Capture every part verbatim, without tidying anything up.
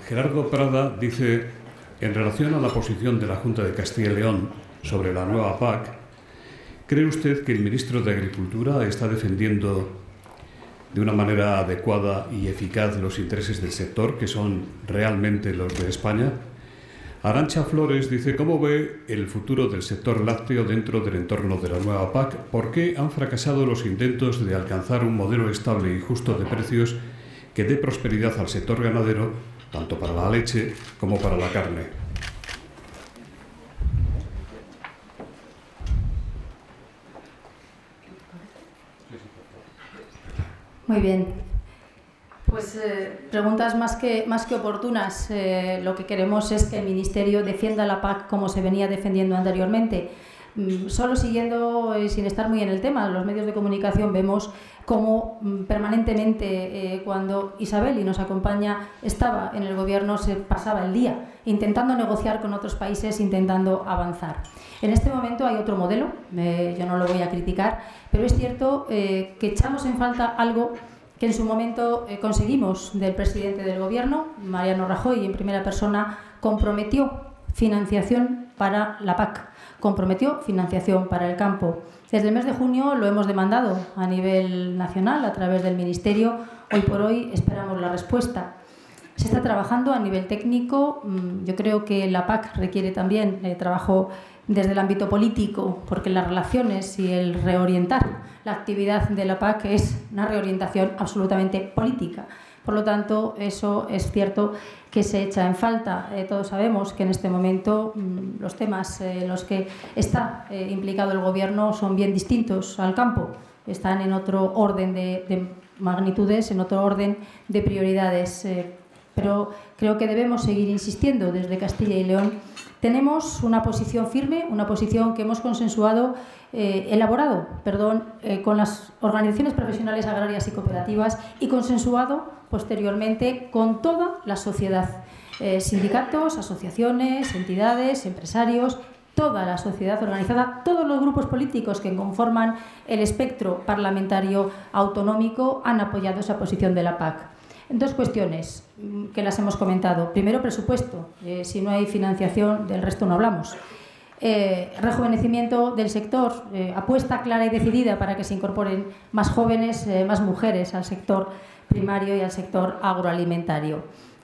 Gerardo Prada dice, en relación a la posición de la Junta de Castilla y León sobre la nueva P A C, ¿cree usted que el ministro de Agricultura está defendiendo de una manera adecuada y eficaz los intereses del sector, que son realmente los de España? Arantxa Flores dice, ¿cómo ve el futuro del sector lácteo dentro del entorno de la nueva P A C? ¿Por qué han fracasado los intentos de alcanzar un modelo estable y justo de precios que dé prosperidad al sector ganadero, tanto para la leche como para la carne? Muy bien. Pues eh, preguntas más que, más que oportunas. Eh, lo que queremos es que el Ministerio defienda la P A C como se venía defendiendo anteriormente. Mm, solo siguiendo, eh, sin estar muy en el tema, los medios de comunicación vemos cómo mm, permanentemente, eh, cuando Isabel, y nos acompaña, estaba en el gobierno, se pasaba el día intentando negociar con otros países, intentando avanzar. En este momento hay otro modelo, eh, yo no lo voy a criticar, pero es cierto eh, que echamos en falta algo que en su momento eh, conseguimos del presidente del Gobierno, Mariano Rajoy, en primera persona, comprometió financiación para la P A C, comprometió financiación para el campo. Desde el mes de junio lo hemos demandado a nivel nacional, a través del Ministerio. Hoy por hoy esperamos la respuesta. Se está trabajando a nivel técnico. Yo creo que la P A C requiere también eh, trabajo desde el ámbito político, porque las relaciones y el reorientar la actividad de la P A C es una reorientación absolutamente política. Por lo tanto, eso es cierto que se echa en falta. Eh, todos sabemos que en este momento mmm, los temas eh, en los que está eh, implicado el Gobierno son bien distintos al campo. Están en otro orden de, de magnitudes, en otro orden de prioridades. Eh, pero creo que debemos seguir insistiendo desde Castilla y León. Tenemos una posición firme, una posición que hemos consensuado, eh, elaborado, perdón, eh, con las organizaciones profesionales agrarias y cooperativas y consensuado posteriormente con toda la sociedad, eh, sindicatos, asociaciones, entidades, empresarios, toda la sociedad organizada, todos los grupos políticos que conforman el espectro parlamentario autonómico han apoyado esa posición de la P A C. Dos cuestiones que las hemos comentado. Primero, presupuesto. Eh, si no hay financiación, del resto no hablamos. Eh, rejuvenecimiento del sector, eh, apuesta clara y decidida para que se incorporen más jóvenes, eh, más mujeres al sector primario y al sector agroalimentario.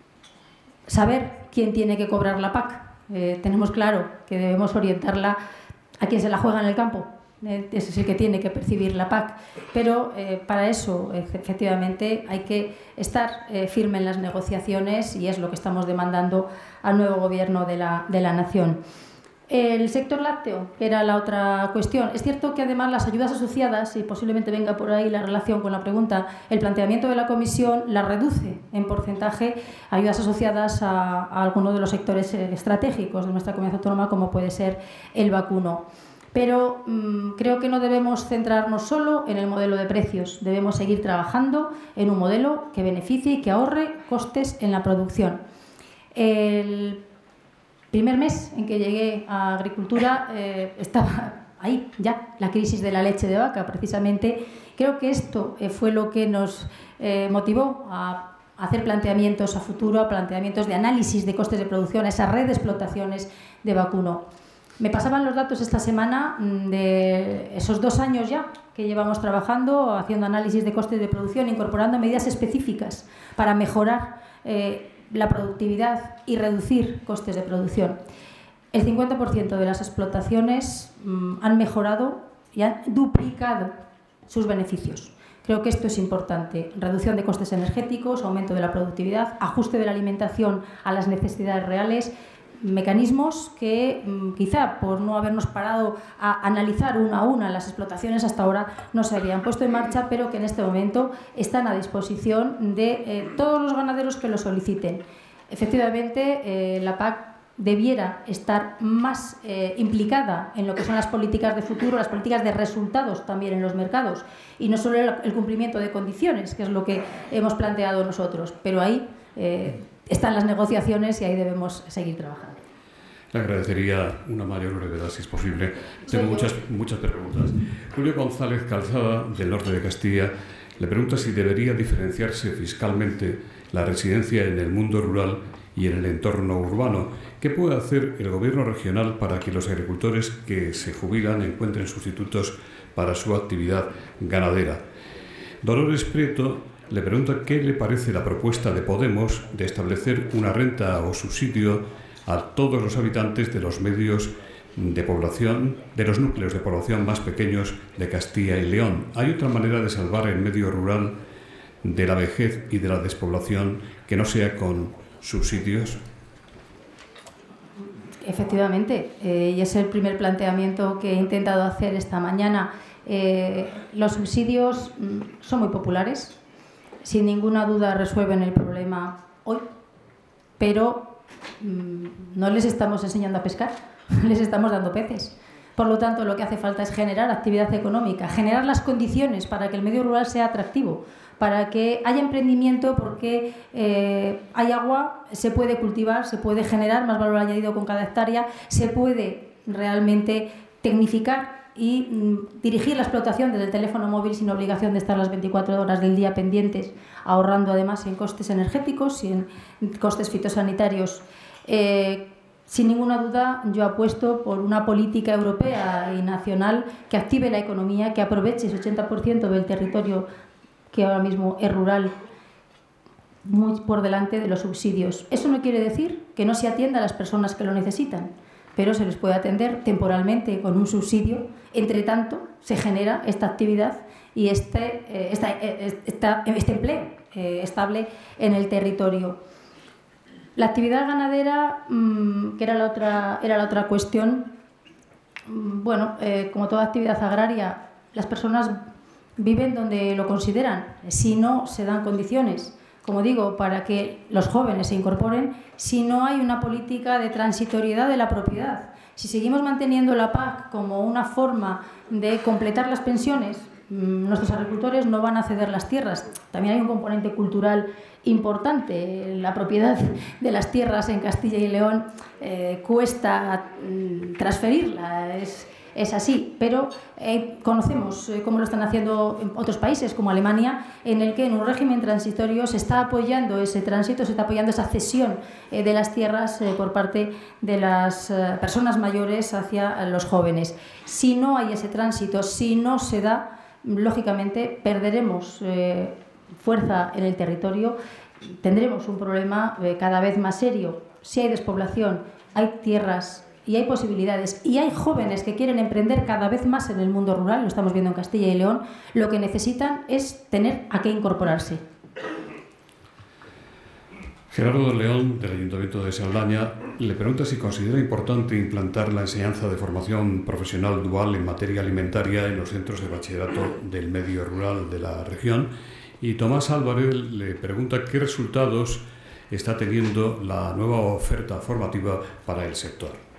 Saber quién tiene que cobrar la P A C. Eh, tenemos claro que debemos orientarla a quien se la juega en el campo. Ese es el que tiene que percibir la P A C, pero eh, para eso efectivamente hay que estar eh, firme en las negociaciones y es lo que estamos demandando al nuevo Gobierno de la, de la Nación. El sector lácteo era la otra cuestión. Es cierto que además las ayudas asociadas, y posiblemente venga por ahí la relación con la pregunta, el planteamiento de la Comisión la reduce en porcentaje ayudas asociadas a, a algunos de los sectores estratégicos de nuestra comunidad autónoma, como puede ser el vacuno. Pero mmm, creo que no debemos centrarnos solo en el modelo de precios. Debemos seguir trabajando en un modelo que beneficie y que ahorre costes en la producción. El primer mes en que llegué a Agricultura eh, estaba ahí ya la crisis de la leche de vaca, precisamente. Creo que esto eh, fue lo que nos eh, motivó a hacer planteamientos a futuro, planteamientos de análisis de costes de producción, a esa red de explotaciones de vacuno. Me pasaban los datos esta semana de esos dos años ya que llevamos trabajando, haciendo análisis de costes de producción, incorporando medidas específicas para mejorar eh, la productividad y reducir costes de producción. El cincuenta por ciento de las explotaciones mmm, han mejorado y han duplicado sus beneficios. Creo que esto es importante. Reducción de costes energéticos, aumento de la productividad, ajuste de la alimentación a las necesidades reales, mecanismos que quizá por no habernos parado a analizar una a una las explotaciones hasta ahora no se habían puesto en marcha, pero que en este momento están a disposición de eh, todos los ganaderos que lo soliciten. Efectivamente, eh, la P A C debiera estar más eh, implicada en lo que son las políticas de futuro, las políticas de resultados también en los mercados, y no solo el, el cumplimiento de condiciones, que es lo que hemos planteado nosotros, pero ahí eh, están las negociaciones y ahí debemos seguir trabajando. Le agradecería una mayor brevedad, si es posible. Tengo muchas, muchas preguntas. Julio González Calzada, del norte de Castilla, le pregunta si debería diferenciarse fiscalmente la residencia en el mundo rural y en el entorno urbano. ¿Qué puede hacer el Gobierno regional para que los agricultores que se jubilan encuentren sustitutos para su actividad ganadera? Dolores Prieto le pregunta qué le parece la propuesta de Podemos de establecer una renta o subsidio a todos los habitantes de los medios de población, de los núcleos de población más pequeños de Castilla y León. ¿Hay otra manera de salvar el medio rural de la vejez y de la despoblación que no sea con subsidios? Efectivamente, eh, y es el primer planteamiento que he intentado hacer esta mañana. Eh, los subsidios mm, son muy populares, sin ninguna duda resuelven el problema hoy, pero mmm, no les estamos enseñando a pescar, les estamos dando peces. Por lo tanto, lo que hace falta es generar actividad económica, generar las condiciones para que el medio rural sea atractivo, para que haya emprendimiento, porque eh, hay agua, se puede cultivar, se puede generar más valor añadido con cada hectárea, se puede realmente tecnificar y mm, dirigir la explotación desde el teléfono móvil sin obligación de estar las veinticuatro horas del día pendientes, ahorrando además en costes energéticos y en costes fitosanitarios. Eh, sin ninguna duda, yo apuesto por una política europea y nacional que active la economía, que aproveche ese ochenta por ciento del territorio que ahora mismo es rural, muy por delante de los subsidios. Eso no quiere decir que no se atienda a las personas que lo necesitan, pero se les puede atender temporalmente con un subsidio. Entre tanto, se genera esta actividad y este, eh, esta, eh, esta, este empleo eh, estable en el territorio. La actividad ganadera, mmm, que era la otra, era la otra cuestión, mmm, bueno, eh, como toda actividad agraria, las personas viven donde lo consideran. Si no se dan condiciones, como digo, para que los jóvenes se incorporen, si no hay una política de transitoriedad de la propiedad, si seguimos manteniendo la P A C como una forma de completar las pensiones, nuestros agricultores no van a ceder las tierras. También hay un componente cultural importante. La propiedad de las tierras en Castilla y León eh, cuesta mm, transferirla, es, es así, pero eh, conocemos eh, cómo lo están haciendo en otros países como Alemania, en el que en un régimen transitorio se está apoyando ese tránsito, se está apoyando esa cesión eh, de las tierras eh, por parte de las eh, personas mayores hacia los jóvenes. Si no hay ese tránsito, si no se da, lógicamente perderemos eh, fuerza en el territorio, tendremos un problema eh, cada vez más serio. Si hay despoblación, hay tierras y hay posibilidades y hay jóvenes que quieren emprender cada vez más en el mundo rural, lo estamos viendo en Castilla y León, lo que necesitan es tener a qué incorporarse. Gerardo León, del Ayuntamiento de Saldaña, le pregunta si considera importante implantar la enseñanza de formación profesional dual en materia alimentaria en los centros de bachillerato del medio rural de la región. Y Tomás Álvarez le pregunta qué resultados está teniendo la nueva oferta formativa para el sector.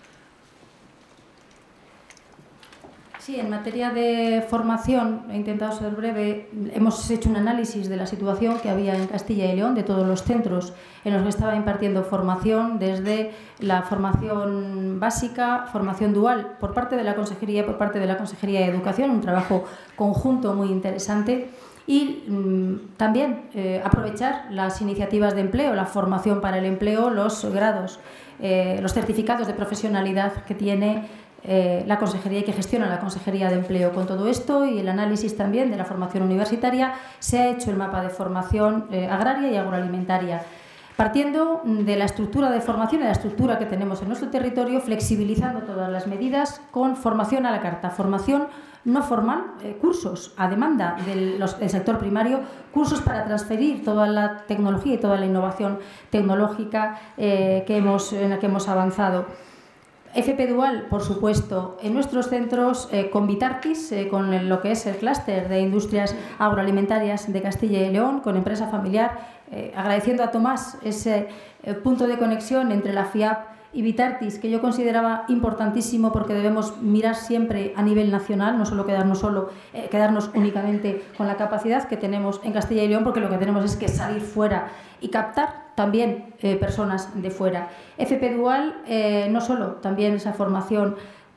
Sí, en materia de formación, he intentado ser breve, hemos hecho un análisis de la situación que había en Castilla y León, de todos los centros en los que estaba impartiendo formación, desde la formación básica, formación dual, por parte de la Consejería y por parte de la Consejería de Educación, un trabajo conjunto muy interesante. Y mmm, también eh, aprovechar las iniciativas de empleo, la formación para el empleo, los grados, eh, los certificados de profesionalidad que tiene eh, la Consejería y que gestiona la Consejería de Empleo. Con todo esto y el análisis también de la formación universitaria, se ha hecho el mapa de formación eh, agraria y agroalimentaria. Partiendo de la estructura de formación y la estructura que tenemos en nuestro territorio, flexibilizando todas las medidas con formación a la carta, formación no formal, eh, cursos a demanda del, los, del sector primario, cursos para transferir toda la tecnología y toda la innovación tecnológica eh, que hemos, en la que hemos avanzado. F P Dual, por supuesto, en nuestros centros eh, con Vitartis, eh, con el, lo que es el clúster de industrias agroalimentarias de Castilla y León, con empresa familiar, eh, agradeciendo a Tomás ese eh, punto de conexión entre la FIAP y Vitartis, que yo consideraba importantísimo porque debemos mirar siempre a nivel nacional, no solo quedarnos, solo, eh, quedarnos únicamente con la capacidad que tenemos en Castilla y León, porque lo que tenemos es que salir fuera y captar también eh, personas de fuera. F P Dual, eh, no solo también esa formación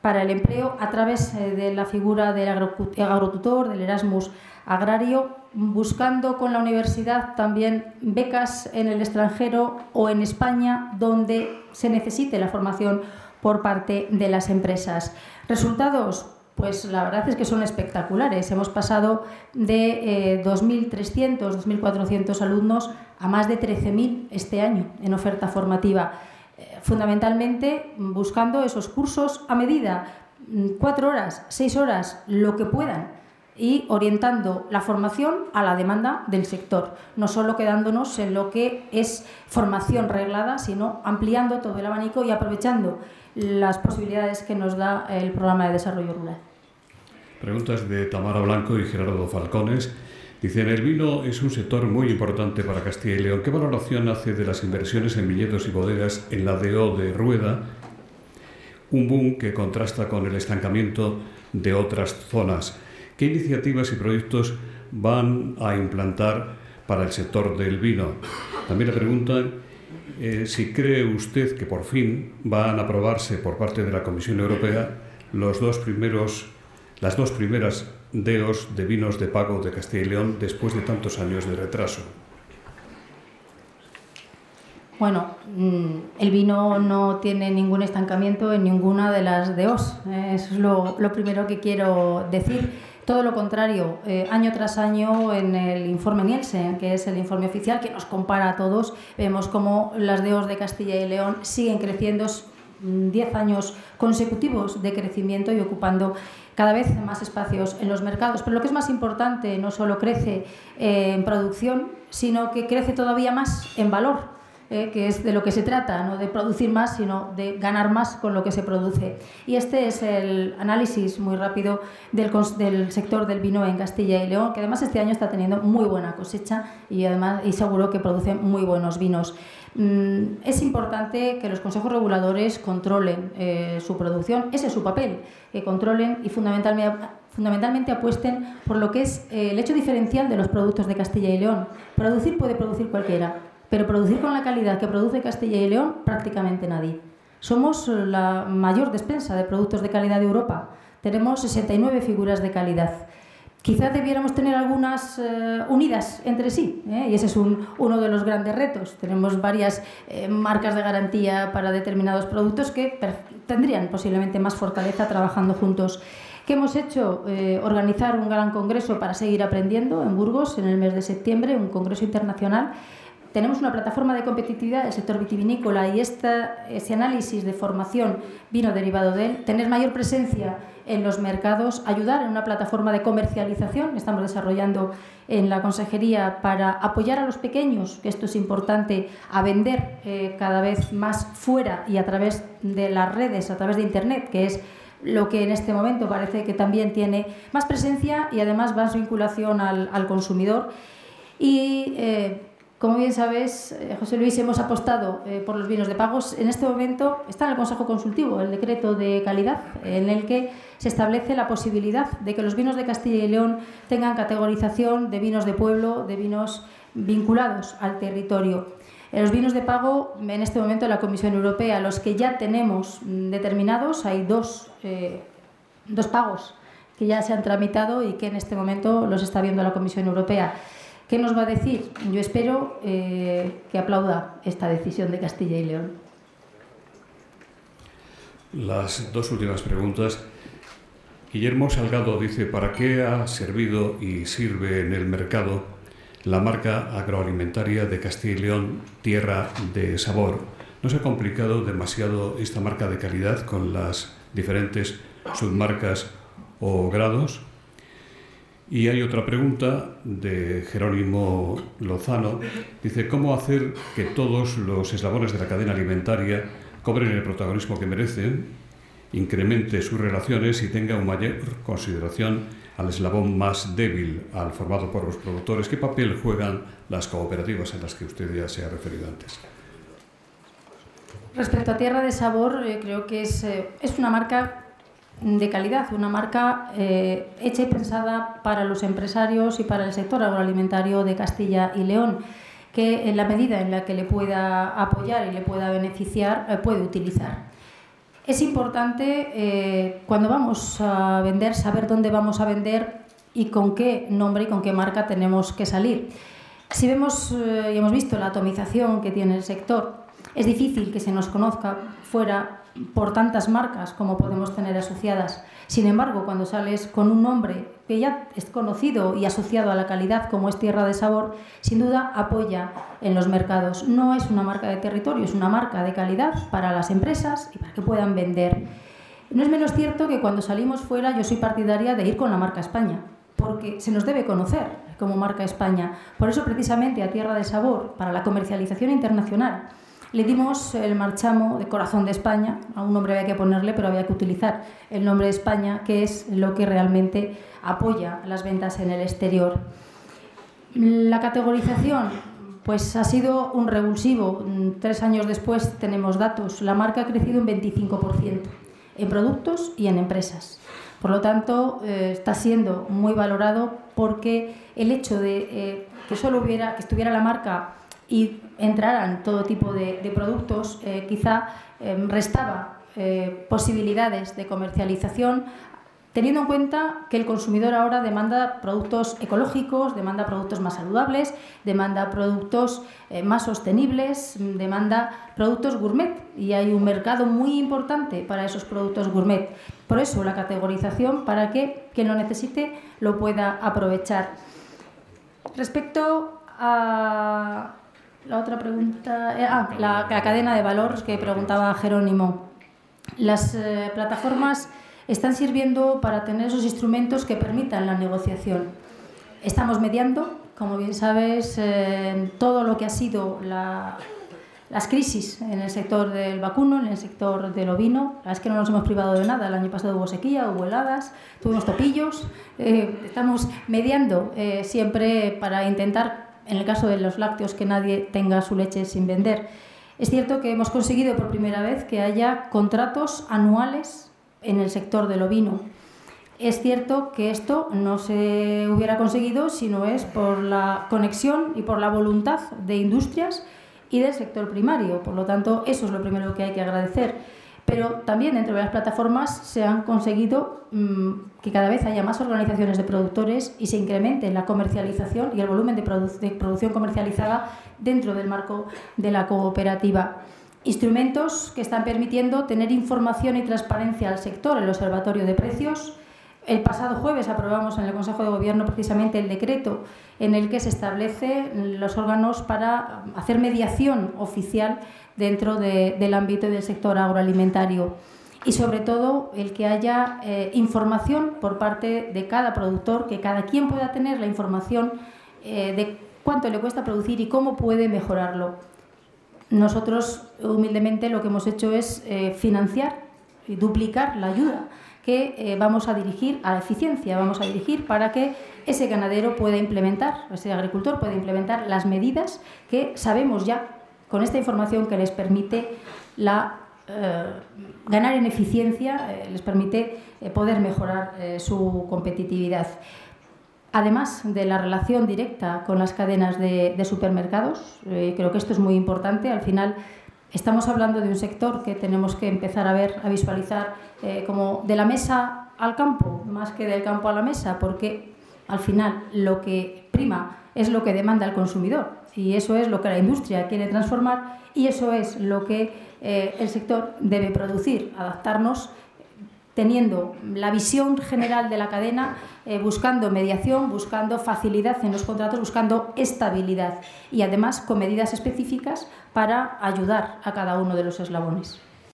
para el empleo a través de la figura del agrotutor, del Erasmus agrario, buscando con la universidad también becas en el extranjero o en España donde se necesite la formación por parte de las empresas. ¿Resultados? Pues la verdad es que son espectaculares. Hemos pasado de eh, dos mil trescientos, dos mil cuatrocientos alumnos a más de trece mil este año en oferta formativa. Fundamentalmente buscando esos cursos a medida, cuatro horas, seis horas, lo que puedan, y orientando la formación a la demanda del sector, no solo quedándonos en lo que es formación reglada, sino ampliando todo el abanico y aprovechando las posibilidades que nos da el programa de desarrollo rural. Preguntas de Tamara Blanco y Gerardo Falcones. Dicen, el vino es un sector muy importante para Castilla y León. ¿Qué valoración hace de las inversiones en viñedos y bodegas en la D O de Rueda? Un boom que contrasta con el estancamiento de otras zonas. ¿Qué iniciativas y proyectos van a implantar para el sector del vino? También le preguntan eh, si cree usted que por fin van a aprobarse por parte de la Comisión Europea los dos primeros, las dos primeras D Os de vinos de pago de Castilla y León después de tantos años de retraso. Bueno, el vino no tiene ningún estancamiento en ninguna de las D Os. Eso es lo, lo primero que quiero decir. Todo lo contrario, eh, año tras año en el informe Nielsen, que es el informe oficial que nos compara a todos, vemos cómo las D Os de Castilla y León siguen creciendo, diez años consecutivos de crecimiento y ocupando cada vez más espacios en los mercados. Pero lo que es más importante, no solo crece eh, en producción, sino que crece todavía más en valor, eh, que es de lo que se trata, no de producir más, sino de ganar más con lo que se produce. Y este es el análisis muy rápido del, del sector del vino en Castilla y León, que además este año está teniendo muy buena cosecha y además y seguro que produce muy buenos vinos. Es importante que los consejos reguladores controlen eh, su producción, ese es su papel, que controlen y fundamentalmente, fundamentalmente apuesten por lo que es eh, el hecho diferencial de los productos de Castilla y León. Producir puede producir cualquiera, pero producir con la calidad que produce Castilla y León prácticamente nadie. Somos la mayor despensa de productos de calidad de Europa, tenemos sesenta y nueve figuras de calidad. Quizás debiéramos tener algunas eh, unidas entre sí, ¿eh? y ese es un, uno de los grandes retos. Tenemos varias eh, marcas de garantía para determinados productos que tendrían posiblemente más fortaleza trabajando juntos. ¿Qué hemos hecho? Eh, organizar un gran congreso para seguir aprendiendo en Burgos en el mes de septiembre, un congreso internacional. Tenemos una plataforma de competitividad del sector vitivinícola y esta, ese análisis de formación vino derivado de él, tener mayor presencia en los mercados, ayudar en una plataforma de comercialización que estamos desarrollando en la Consejería para apoyar a los pequeños, que esto es importante, a vender eh, cada vez más fuera y a través de las redes, a través de Internet, que es lo que en este momento parece que también tiene más presencia y además más vinculación al, al consumidor. Y eh, como bien sabes, eh, José Luis, hemos apostado eh, por los vinos de pagos. En este momento está en el Consejo Consultivo el decreto de calidad en el que se establece la posibilidad de que los vinos de Castilla y León tengan categorización de vinos de pueblo, de vinos vinculados al territorio. En los vinos de pago, en este momento la Comisión Europea, los que ya tenemos determinados, hay dos, eh, dos pagos que ya se han tramitado y que en este momento los está viendo la Comisión Europea. ¿Qué nos va a decir? Yo espero eh, que aplauda esta decisión de Castilla y León. Las dos últimas preguntas. Guillermo Salgado dice, ¿para qué ha servido y sirve en el mercado la marca agroalimentaria de Castilla y León, Tierra de Sabor? ¿No se ha complicado demasiado esta marca de calidad con las diferentes submarcas o grados? Y hay otra pregunta de Jerónimo Lozano. Dice, ¿cómo hacer que todos los eslabones de la cadena alimentaria cobren el protagonismo que merecen, incremente sus relaciones y tenga una mayor consideración al eslabón más débil, al formado por los productores? ¿Qué papel juegan las cooperativas en las que usted ya se ha referido antes? Respecto a Tierra de Sabor, eh, creo que es, eh, es una marca de calidad, una marca eh, hecha y pensada para los empresarios y para el sector agroalimentario de Castilla y León, que en la medida en la que le pueda apoyar y le pueda beneficiar, eh, puede utilizar. Es importante eh, cuando vamos a vender saber dónde vamos a vender y con qué nombre y con qué marca tenemos que salir. Si vemos eh, y hemos visto la atomización que tiene el sector, es difícil que se nos conozca fuera por tantas marcas como podemos tener asociadas. Sin embargo, cuando sales con un nombre que ya es conocido y asociado a la calidad, como es Tierra de Sabor, sin duda apoya en los mercados. No es una marca de territorio, es una marca de calidad para las empresas y para que puedan vender. No es menos cierto que cuando salimos fuera, yo soy partidaria de ir con la marca España, porque se nos debe conocer como marca España. Por eso, precisamente, a Tierra de Sabor, para la comercialización internacional, le dimos el marchamo de Corazón de España. A un nombre había que ponerle, pero había que utilizar el nombre de España, que es lo que realmente apoya las ventas en el exterior. La categorización pues, ha sido un revulsivo. Tres años después tenemos datos. La marca ha crecido un veinticinco por ciento en productos y en empresas. Por lo tanto, eh, está siendo muy valorado porque el hecho de eh, que solo hubiera, que estuviera la marca y entraran todo tipo de, de productos, eh, quizá eh, restaba eh, posibilidades de comercialización, teniendo en cuenta que el consumidor ahora demanda productos ecológicos, demanda productos más saludables, demanda productos eh, más sostenibles, demanda productos gourmet, y hay un mercado muy importante para esos productos gourmet. Por eso la categorización, para que quien lo necesite lo pueda aprovechar. Respecto a la otra pregunta, eh, ah, la, la cadena de valor que preguntaba Jerónimo. Las eh, plataformas están sirviendo para tener esos instrumentos que permitan la negociación. Estamos mediando, como bien sabes, eh, en todo lo que ha sido la, las crisis en el sector del vacuno, en el sector del ovino. La verdad es que no nos hemos privado de nada. El año pasado hubo sequía, hubo heladas, tuvimos topillos. Eh, estamos mediando eh, siempre para intentar, en el caso de los lácteos, que nadie tenga su leche sin vender. Es cierto que hemos conseguido por primera vez que haya contratos anuales en el sector del ovino. Es cierto que esto no se hubiera conseguido si no es por la conexión y por la voluntad de industrias y del sector primario. Por lo tanto, eso es lo primero que hay que agradecer. Pero también dentro de las plataformas se han conseguido mmm, que cada vez haya más organizaciones de productores y se incremente la comercialización y el volumen de, produ de producción comercializada dentro del marco de la cooperativa. Instrumentos que están permitiendo tener información y transparencia al sector, el Observatorio de Precios. El pasado jueves aprobamos en el Consejo de Gobierno precisamente el decreto en el que se establecen los órganos para hacer mediación oficial dentro de, del ámbito del sector agroalimentario. Y sobre todo el que haya eh, información por parte de cada productor, que cada quien pueda tener la información eh, de cuánto le cuesta producir y cómo puede mejorarlo. Nosotros humildemente lo que hemos hecho es eh, financiar y duplicar la ayuda que eh, vamos a dirigir a la eficiencia, vamos a dirigir para que ese ganadero pueda implementar, ese agricultor pueda implementar las medidas que sabemos ya con esta información que les permite la, eh, ganar en eficiencia, eh, les permite eh, poder mejorar eh, su competitividad. Además de la relación directa con las cadenas de, de supermercados, eh, creo que esto es muy importante. Al final estamos hablando de un sector que tenemos que empezar a ver, a visualizar eh, como de la mesa al campo, más que del campo a la mesa, porque al final lo que prima es lo que demanda el consumidor y eso es lo que la industria quiere transformar y eso es lo que eh, el sector debe producir, adaptarnos teniendo la visión general de la cadena, eh, buscando mediación, buscando facilidad en los contratos, buscando estabilidad y además con medidas específicas para ayudar a cada uno de los eslabones.